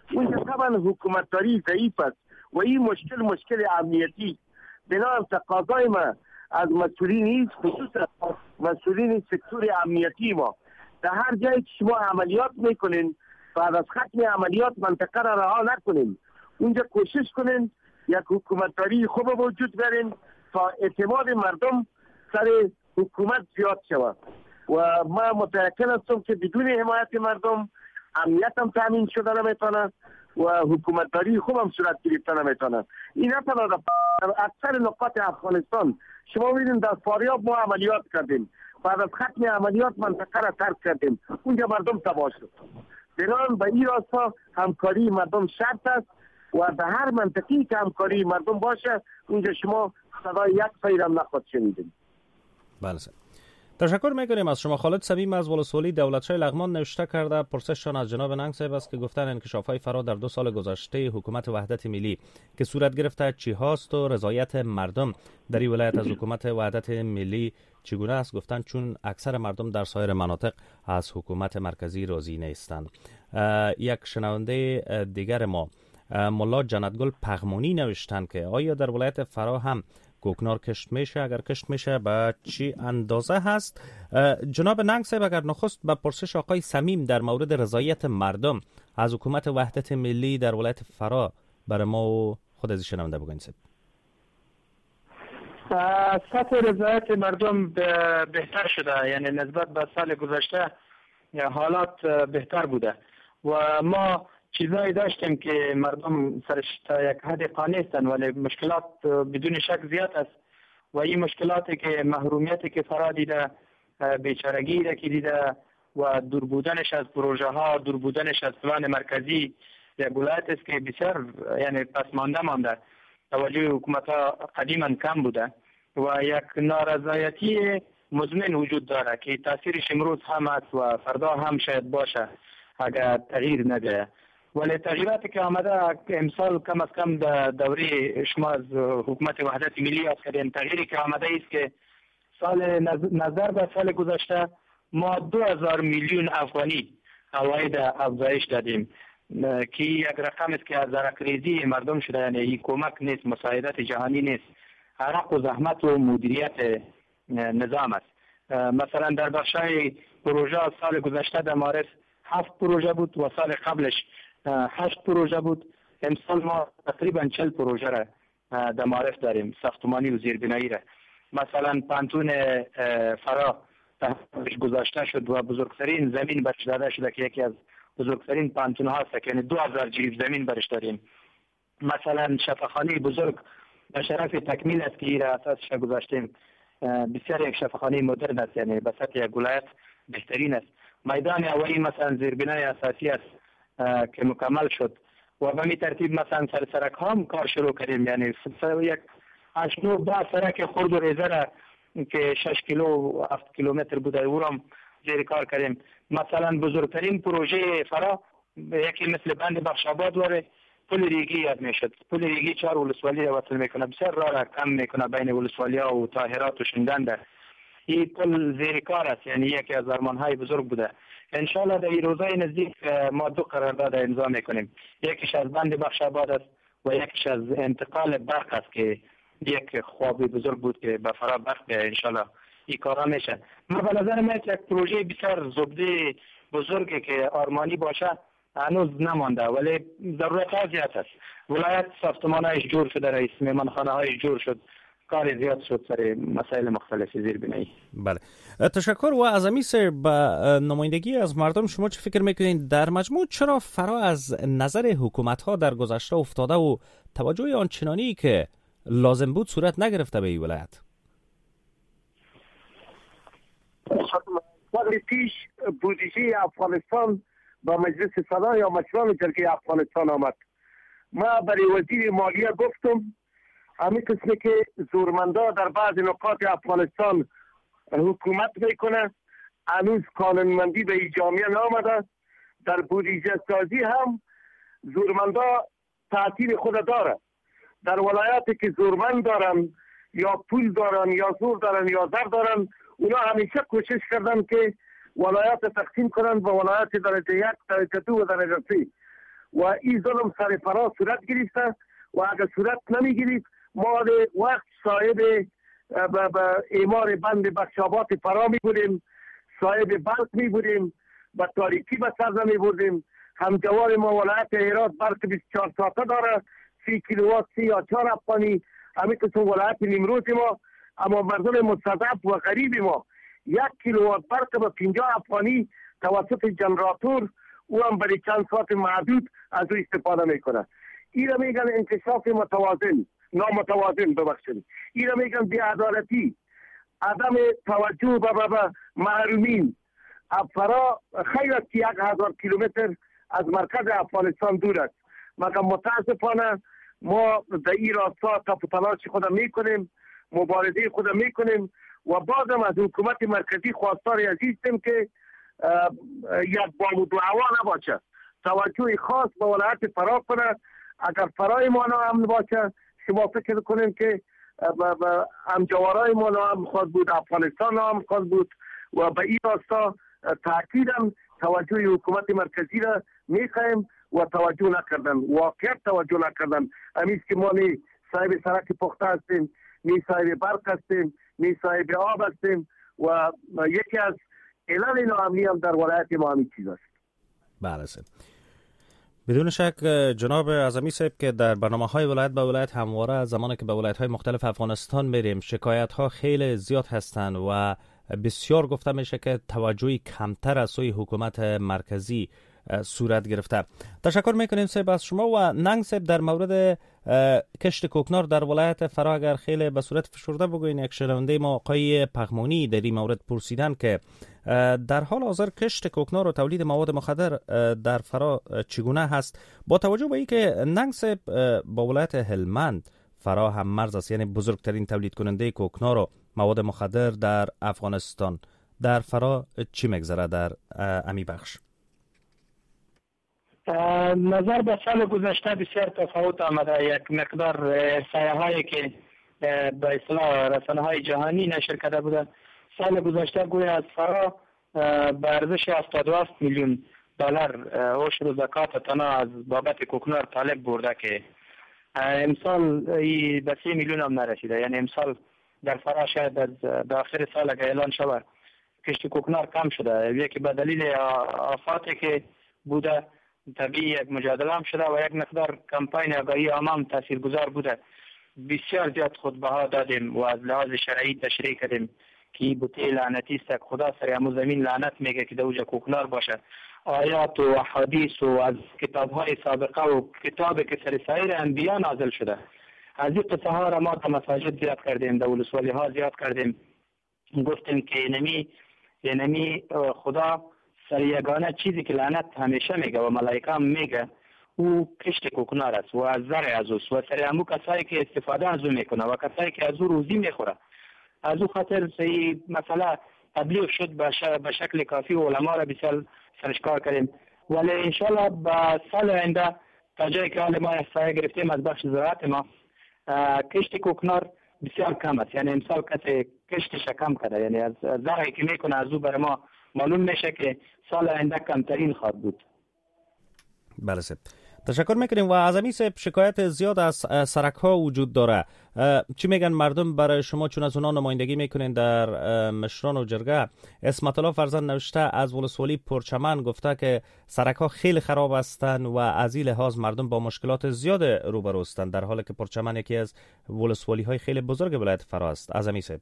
اونجا طبعا حکومتداری ضعیف است و این مشکل مشکل امنیتی. بنابراین تقاضای ما از مسئولین خصوصا مسئولین سکتور امنیتی ما در هر جایی که شما عملیات میکنین بعد از ختم عملیات منطقه را رها نکنین، اونجا کوشش کنین یک حکومتداری خوب وجود بیارین تا اعتماد مردم سر حکومت زیاد شود و ما متأکد هستم که بدون حمایت مردم امنیت هم تامین شده نمیتونه و حکومتداری خوب هم صورت گرفته نمیتونه. این نه تنها در اکثر نقاط افغانستان شما ببینید در فاریاب ما عملیات کردیم، بعد از ختم عملیات منطقه را ترک کردیم، اونجا مردم تباه شد. بنابراین به این راستا همکاری مردم شرط است و در هر منطقی که همکاری مردم باشه اونجا شما صدای یک فیرم نخواهد شنیدیم. بله سر. تشکر میکنیم از شما. خالد صمیم از ولسوالی دولتشاه لغمان نوشته کرده. پرسششان از جناب ننگ صاحب است که گفتن انکشاف‌های فرا در دو سال گذشته حکومت وحدت ملی که صورت گرفته چی هاست و رضایت مردم در این ولایت از حکومت وحدت ملی چگونه است؟ گفتن چون اکثر مردم در سایر مناطق از حکومت مرکزی راضی نیستند. یک شنونده دیگر ما ملا جنتگل پغمانی نوشتن که آیا در ولایت فرا هم کوکنار کشت میشه؟ اگر کشت میشه به چی اندازه هست؟ جناب ننگ صاحب اگر نخست به پرسش آقای صمیم در مورد رضایت مردم از حکومت وحدت ملی در ولایت فرا برای ما و خود از شنونده بگوین. سطح رضایت مردم بهتر شده، یعنی نسبت به سال گذشته حالات بهتر بوده و ما چیزایی داشتیم که مردم سرش تا یک حد قانع هستند ولی مشکلات بدون شک زیاد است و این مشکلاتی که محرومیتی که فرا دیده، بیچارگی را که دیده و دور بودنش از پروژه ها، دور بودنش از پلان مرکزی، یک ولایت است که بسیار یعنی پسمانده مانده، توجه حکومت ها قدیما کم بوده و یک نارضایتی مزمن وجود داره که تاثیرش امروز هم است و فردا هم شاید باشه اگر تغییر نده. ولی تغییراتی که آمده امسال کم از کم در دوره شما از حکومت وحدت ملی است که تغییری که آمده است که سال نظر به سال گذشته ما دو هزار میلیون افغانی عواید افزایش دادیم که یک رقم است که از عرقریزی مردم شده، یعنی این کمک نیست، مساعدت جهانی نیست، عرق و زحمت و مدیریت نظام است. مثلا در بخشای پروژه سال گذشته در مارس هفت پروژه بود و سال قبلش هشت پروژه بود. امسال ما تقریبا چل پروژه را در معرف داریم، ساختمانی و زیربنایی را. مثلا پانتون فرا گذاشته شد و بزرگترین زمین برش داده شده که یکی از بزرگترین پانتون هاست که یعنی دو هزار جریب زمین برش داریم. مثلا شفاخانه بزرگ به شرف تکمیل است که را اساسش گذاشتیم، بسیار یک شفاخانه مدرن است، یعنی به سطح یک ولایت بهترین است. میدان هوایی مثلا زیربنای اساسی است که مکمل شد و به می ترتیب مثلا سر سرک هم کار شروع کردیم، یعنی یک هشت نه ده سرک خرد و ریزه را که شش کیلو و هفت کیلومتر بوده او را زیر کار کردیم. مثلا بزرگترین پروژه فرا یکی مثل بند بخشاباد وره پل ریگی یاد میشد. پل ریگی چهار ولسوالی را وصل میکنه، بسیار راه را کم میکنه بین ولسوالی ها و طاهرات و شندنده. این پل زیر کار است، یعنی یکی از ارمانهای بزرگ بوده. انشالله در این روزهای نزدیک ما دو قرارداد امضا میکنیم، یکیش از بند بخشاباد است و یکیش از انتقال برق است که یک خواب بزرگ بود که به فرا برق بیاید. انشالله این کارا میشه. ما به نظر میاد یک پروژه بسیار زبده بزرگی که آرمانی باشه هنوز نمانده ولی ضرورت ها زیاد است. ولایت ساختمانهایش جور شده، رئیس مهمانخانه هایش جور شد، کار زیاد شد سر مسائل مختلف زیربنایی. بله تشکر. و از امی سر به نمایندگی از مردم شما چه فکر میکنید در مجموع چرا فرا از نظر حکومت ها در گذشته افتاده و توجه آنچنانی که لازم بود صورت نگرفته به این ولایت؟ وقتی پیش بودجه افغانستان با مجلس صدا یا مشوران جرگه افغانستان آمد، ما برای وزیر مالیه گفتم همین قسمی که زورمندا در بعض نقاط افغانستان حکومت میکنه هنوز قانونمندی به این جامعه نامده، در بودجه سازی هم زورمندا تأثیر خود داره. در ولایاتی که زورمند دارن یا پول دارن یا زور دارن یا زر دارن، اونا همیشه کوشش کردن که ولایات تقسیم کنن به ولایات درجه یک، درجه دو و درجه سه و این ظلم سر فرا صورت گرفته و اگر صورت نمی گرفت ما وقت صاحب به اعمار بند بخشابات فرا می بودیم، صاحب برق می بودیم، به تاریکی به سر نمی بودیم. همجوار ما ولایت هرات برق بیست و چهار ساعته داره، سی کیلووات سی یا چهار افغانی. همین که ولایت نیمروز ما، اما مردم مستضعف و غریب ما یک کیلووات برق به پنجاه افغانی توسط جنراتور او هم برای چند ساعت محدود از او استفاده میکنه. این را میگن انکشاف متوازن، نامتوازن ببخشید. این را میگن بی‌عدالتی، عدم توجه به محرومین. فرا خیلی از یک هزار کیلومتر از مرکز افغانستان دور است، مگر متاسفانه ما در این راستا تف و تلاش خود میکنیم، مبارزه خود میکنیم و بازم از حکومت مرکزی خواستار عزیزیم که یک باب دعوا نباشه، توجه خاص به ولایت فرا کنه. اگر فرای ما ناامن باشه، شما فکر کنیم که همجوارای ما ناامن خواهد بود، افغانستان ناامن خواهد بود و به این راستا تاکیداً توجه حکومت مرکزی را میخوایم و توجه نکردن، واقعیت توجه نکردن. همیست که ما نی صاحب سرک پخته هستیم، نی صاحب برق هستیم، نی صاحب آب هستیم و یکی از علل ناامنی هم در ولایت ما همین چیز است. بله سید. بدون شک جناب اعظمی صاحب که در برنامه های ولایت به ولایت همواره زمانی که به ولایت های مختلف افغانستان میریم شکایت ها خیلی زیاد هستند و بسیار گفته میشه که توجهی کمتر از سوی حکومت مرکزی صورت گرفته. تشکر میکنیم صاحب از شما. و ننگ صاحب در مورد کشت کوکنار در ولایت فرا اگر خیلی به صورت فشرده بگوین، یک شنونده ما آقای پغمانی در این مورد پرسیدن که در حال حاضر کشت کوکنار و تولید مواد مخدر در فرا چگونه هست، با توجه به اینکه ننگ صاحب با ولایت هلمند فرا هم مرز است، یعنی بزرگترین تولید کننده کوکنار و مواد مخدر در افغانستان. در فرا چی میگذره در امی بخش؟ نظر به سال گذشته بسیار تفاوت آمده. یک مقدار احصایه هایی که به اصطلاح رسانه های جهانی نشر کرده بوده، سال گذشته گویا از فرا به ارزش هفتاد و هفت میلیون دلار عشر و زکات تنها از بابت کوکنار طالب برده که امسال به سی میلیون هم نرسیده. یعنی امسال در فرا شاید از داخل سال اگر اعلان شود کشت کوکنار کم شده، یکی به دلیل آفاتی که بوده، طبیعی یک مجادله هم شده و یک مقدار کمپاین آگاهی عامه هم تاثیرگذار بوده. بسیار زیاد خطبه ها دادیم و از لحاظ شرعی تشریح کردیم که این بوته لعنتی است، خدا سر همون زمین لعنت میگه که دوجه کوکنار باشه. آیات و احادیث و از کتاب های سابقه و کتابی که سر سایر انبیا نازل شده، از این قصه ها را ما در مساجد زیاد کردیم، در ولسوالی ها زیاد کردیم. گفتیم که اینمی اینمی خدا سر یگانه چیزی که لعنت همیشه میگه و ملائکه هم میگه او کشت کوکنار است و از زر از اوست و سر همون کسایی که استفاده از او میکنه و کسایی که از او روزی میخوره. از او خاطر صحیح مسئله تبلیغ شد به شکل کافی و علما را بسیار سرشکار کردیم. ولی انشالله به سال آینده تا جایی که حال ما احصایه گرفتیم از بخش زراعت ما کشت کوکنار بسیار کم است. یعنی امسال کسی کشتش کم کرده، یعنی از زرعی که میکنه از او برای ما معلوم میشه که سال آینده کمترین خواهد بود. بله سید. تشکر میکنیم. و اعظمی صاحب شکایت زیاد از سرک ها وجود داره. چی میگن مردم برای شما چون از اونا نمایندگی میکنین در مشران و جرگه؟ اسمت الله فرزند نوشته از ولسوالی پرچمن گفته که سرک ها خیلی خراب هستند و از این لحاظ مردم با مشکلات زیاد روبرو هستند، در حالی که پرچمن یکی از ولسوالی های خیلی بزرگ ولایت فرا است. اعظمی صاحب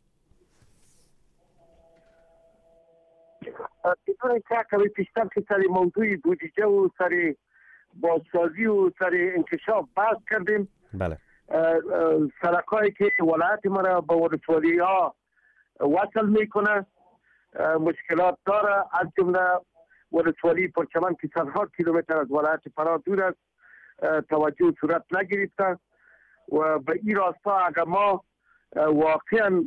بدون شک کمی پیشتر که سر موضوع بودجه و سر بازسازی و سر انکشاف بحث کردیم. بله. سرکایی که ولایت ما را با ولسوالی ها وصل میکنه مشکلات داره، از جمله ولسوالی پرچمن که صدها کیلومتر از ولایت فرا دور است، توجه صورت نگرفته و به این راستا اگر ما واقعا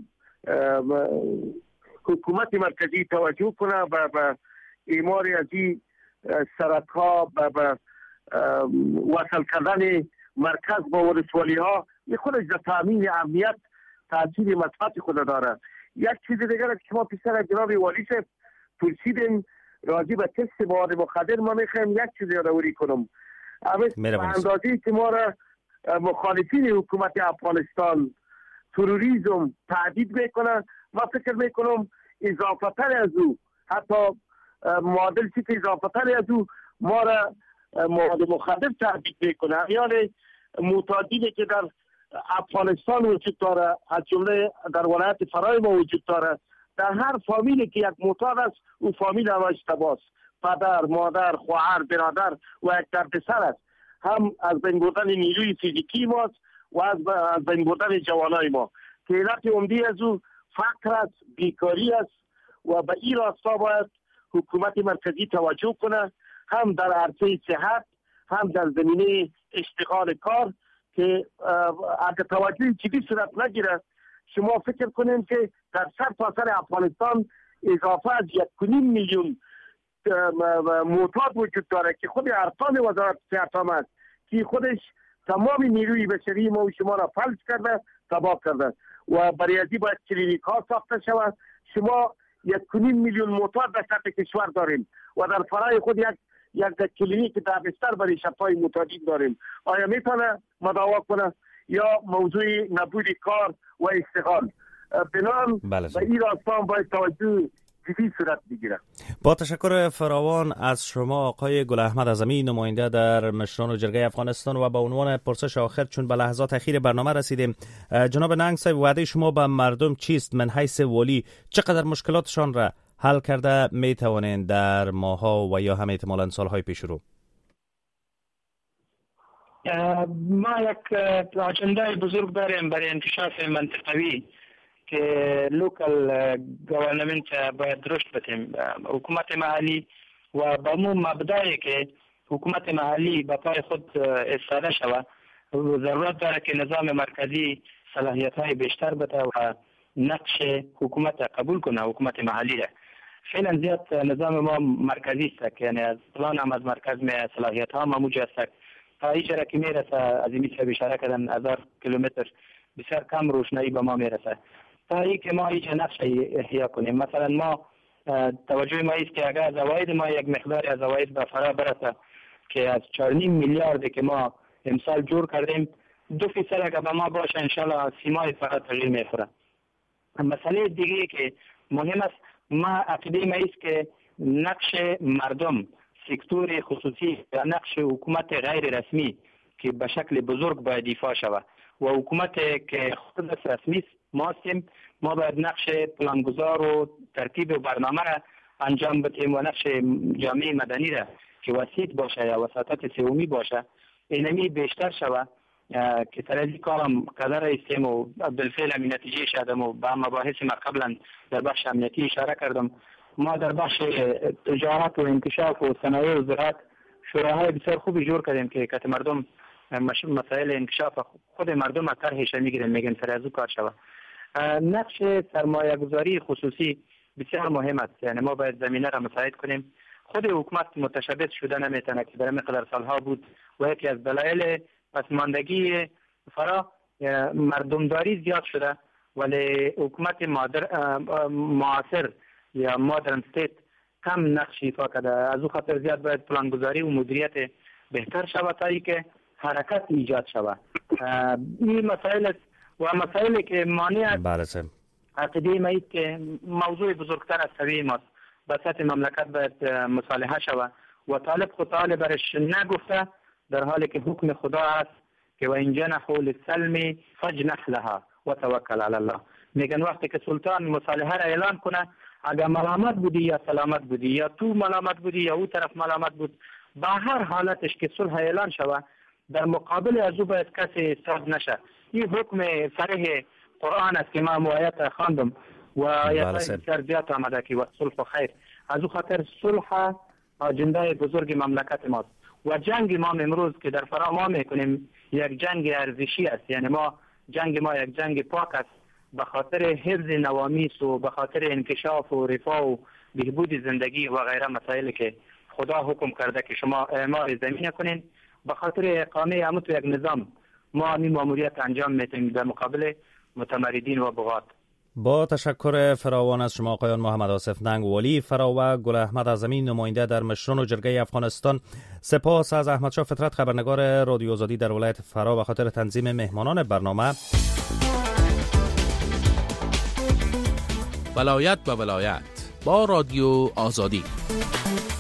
حکومت مرکزی توجه کنه به اعمار از این سرک ها به وصل کردن مرکز با ولسوالی ها، این خودش در تامین امنیت تاثیر مثبت خود داره. یک چیز دیگر که شما پیشتر از جناب والی صاحب پرسیدین راجع به تست مواد مخدر، ما میخوایم یک چیز یادآوری کنم. به اندازه‌ای که ما را مخالفین حکومت افغانستان تروریسم تهدید میکنه، ما فکر میکنم اضافه تر از او، حتی معادل چیز اضافه تر از او ما را مواد مخدر تهدید میکنه. یعنی معتادینی که در افغانستان وجود داره، از جمله در ولایت فرای ما وجود داره، در هر فامیلی که یک معتاد است او فامیل هم اشتباه است، پدر، مادر، خواهر، برادر و یک دردسر است، هم از بین بردن نیروی فیزیکی ماست و از بین بردن جوانای ما که علت عمده از او فقر است، بیکاری است و به این راستا باید حکومت مرکزی توجه کنه، هم در عرصه صحت هم در زمینه اشتغال کار، که اگر توجه جدی صورت نگیره شما فکر کنین که در سر تا سر افغانستان اضافه از یک و نیم میلیون معتاد وجود داره که خود ارقام وزارت صحت هم است که خودش تمام نیروی بشری ما و شما را فلج کرده، تباه کرده و برای ازی باید کلینیک ها ساخته شود. شما یک و نیم میلیون معتاد در سطح کشور داریم و در فرای خود یک یک کلینیک در بستر برای شفای معتادین داریم. آیا میتونه مداوا کنه یا موضوع نبود کار و اشتغال؟ بنان و این راستان باید توجه جدی صورت بگیره. با تشکر فراوان از شما آقای گل احمد اعظمی، نماینده در مشران و جرگه افغانستان، و به عنوان پرسش آخر چون به لحظات اخیر برنامه رسیدیم، جناب ننگ صاحب وعده شما به مردم چیست؟ من حیث ولی چقدر مشکلاتشان را حل کرده می توانند در ماها و یا هم احتمالاً سالهای پیش رو؟ ما یک اجنده بزرگ داریم برای انکشاف منطقوی که لوکال گورنمنت باید رشد بدیم. حکومت محلی و با مو مبدایی که حکومت محلی به پای خود ایستاده شود، ضرورت داره که نظام مرکزی صلاحیت های بیشتر بده و نقش حکومت قبول کنه، حکومت محلی را. خیلی زیاد نظام ما مرکزی است که یعنی از پلان هم از مرکز می صلاحیت ها موجود است. تا ایجا که میرسه از این میشه اشاره کردن هزار کیلومتر بسیار کم روشنایی به ما میرسه. تا ای که ما ایجا نقش احیا کنیم. مثلا ما توجه ما است که اگر از عواید ما یک مقدار از عواید به فرا برسه که از چهار و نیم میلیارد که ما امسال جور کردیم، دو فیصد اگر به ما باشه انشالله سیمای فقط تغییر میخوره. مسئله دیگه که مهم است، ما عقیده ما است که نقش مردم، سکتور خصوصی و نقش حکومت غیر رسمی که به شکل بزرگ باید ایفا شود و حکومت که خود رسمی است ما هستیم، ما باید نقش پلانگذار و ترتیب و برنامه را انجام بدیم و نقش جامعه مدنی را که وسیط باشه یا وساطت سومی باشه اینمی بیشتر شود که ترازی کارم قدر ایستیم و بالفعل همین نتیجه شدم و با مباحث ما قبلا در بخش امنیتی اشاره کردم. ما در بخش تجارت و انکشاف و صنایع و زراعت شوراهای بسیار خوبی جور کردیم که کت مردم مسائل انکشاف خود مردم از طرحش میگیرن میگن سر از او کار شود. نقش سرمایه گذاری خصوصی بسیار مهم است، یعنی ما باید زمینه را مساعد کنیم. خود حکومت متشبث شده نمیتونه که در مقدار سالها بود و یکی از دلایل پسماندگی فرا مردمداری زیاد شده، ولی حکومت معاصر یا مادرن استیت کم نقش ایفا کرده. از او خاطر زیاد باید پلانگذاری و مدیریت بهتر شود تا اینکه حرکت ایجاد شود. این مسائل است و مسائلی که مانع است. عقیده ما است که موضوع بزرگتر از سوی ماست. به سطح مملکت باید مصالحه شود و طالب خود طالبش نگفته، در حالی که حکم خدا است که و این جنحوا للسلم فاجنح لها و توکل علی الله. میگن وقتی که سلطان مصالحه را اعلان کنه، اگر ملامت بودی یا سلامت بودی یا تو ملامت بودی یا او طرف ملامت بود، به هر حالتش که صلح اعلان شود در مقابل از او باید کسی صاد نشه. این حکم صریح قرآن است که من آیت خواندم و آیات بسیار زیاد آمده که و صلح خیر. از او خاطر صلح اجنده بزرگ مملکت ماست و جنگ ما امروز که در فرا ما میکنیم یک جنگ ارزشی است. یعنی ما جنگ ما یک جنگ پاک است به خاطر حفظ نوامیس و به خاطر انکشاف و رفاه و بهبود زندگی و غیره مسائلی که خدا حکم کرده که شما اعمار زمین کنین. به خاطر اقامه همون تو یک نظام ما این ماموریت انجام میتیم در مقابل متمردین و بغات. با تشکر فراوان از شما آقایان محمد آصف ننگ والی فرا و گل احمد اعظمی نماینده در مشران و جرگه افغانستان. سپاس از احمد شاه فطرت خبرنگار رادیو آزادی در ولایت فرا به خاطر تنظیم مهمانان برنامه. ولایت به ولایت با رادیو آزادی.